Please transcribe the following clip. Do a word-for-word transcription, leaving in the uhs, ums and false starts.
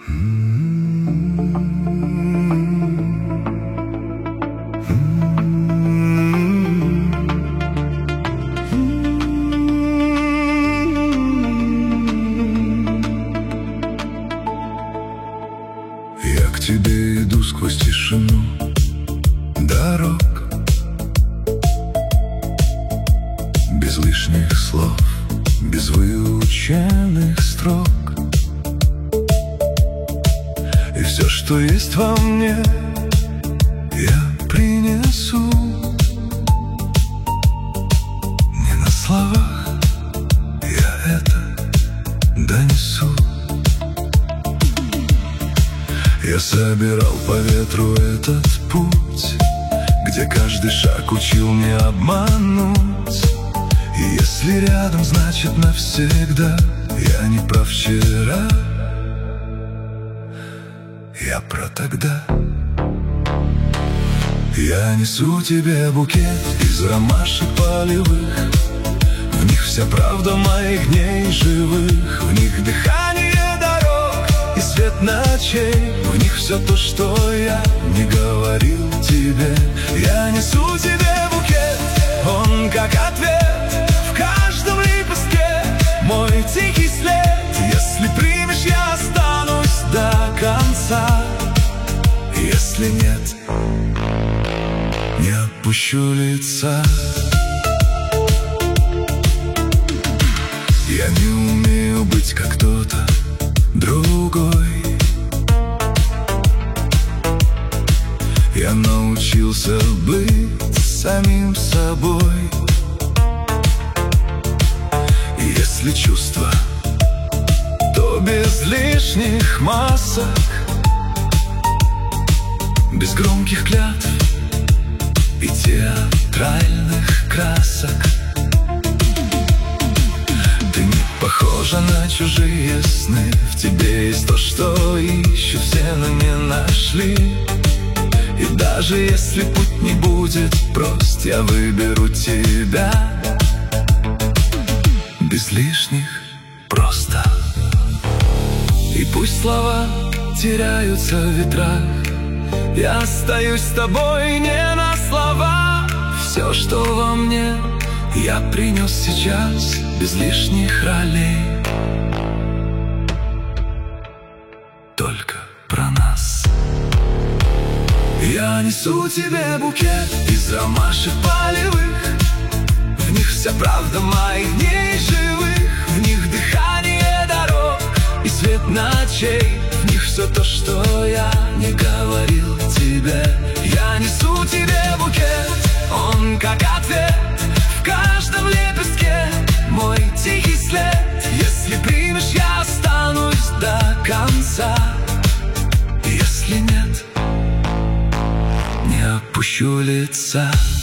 Я к тебе иду сквозь тишину дорог, без лишних слов, без выученных строк. И все, что есть во мне, я принесу. Не на словах я это донесу. Я собирал по ветру этот путь, где каждый шаг учил не обмануть. И если рядом, значит навсегда. Я не про вчера, я про тогда. Я несу тебе букет из ромашек полевых. В них вся правда моих дней живых. В них дыхание и свет ночей, в них все то, что я не говорил тебе. Я несу тебе букет, он как ответ в каждом лепестке, мой тихий след. Если примешь, я останусь до конца. Если нет, не опущу лица. Я не умею быть как кто-то другой. Я научился быть самим собой. И если чувства, то без лишних масок, без громких клятв и театральных красок. Похожа на чужие сны. В тебе есть то, что ищут все, но не нашли. И даже если путь не будет прост, я выберу тебя. Без лишних просто. И пусть слова теряются в ветрах, я остаюсь с тобой не на слова. Все, что во мне, я принес сейчас, без лишних ролей. Только про нас. Я несу тебе букет из ромашек полевых. В них вся правда моих дней живых. В них дыхание дорог и свет ночей. В них все то, что я не говорил тебе. Я несу тебе букет, он как ответ в каждом лепестке, мой тихий след. Если примешь, я останусь до конца. Если нет, не опущу лица.